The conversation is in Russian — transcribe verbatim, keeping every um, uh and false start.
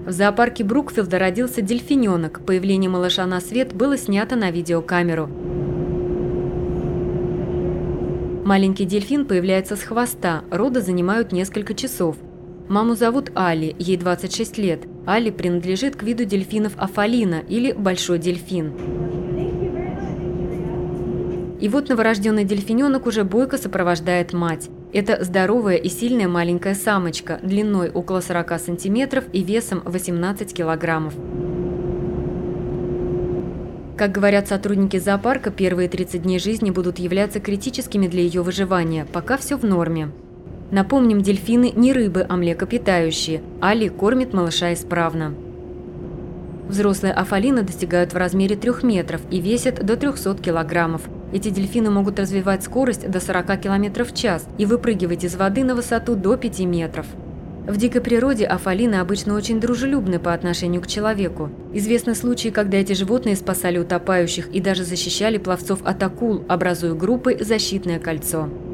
В зоопарке Брукфилда родился дельфиненок. Появление малыша на свет было снято на видеокамеру. Маленький дельфин появляется с хвоста, роды занимают несколько часов. Маму зовут Али, ей двадцать шесть лет. Али принадлежит к виду дельфинов афалина или большой дельфин. И вот новорожденный дельфиненок уже бойко сопровождает мать. Это здоровая и сильная маленькая самочка, длиной около сорока сантиметров и весом восемнадцать килограммов. Как говорят сотрудники зоопарка, первые тридцать дней жизни будут являться критическими для ее выживания, пока все в норме. Напомним, дельфины не рыбы, а млекопитающие. Али кормит малыша исправно. Взрослые афалины достигают в размере трёх метров и весят до трёхсот килограммов. Эти дельфины могут развивать скорость до сорока километров в час и выпрыгивать из воды на высоту до пяти метров. В дикой природе афалины обычно очень дружелюбны по отношению к человеку. Известны случаи, когда эти животные спасали утопающих и даже защищали пловцов от акул, образуя группой защитное кольцо.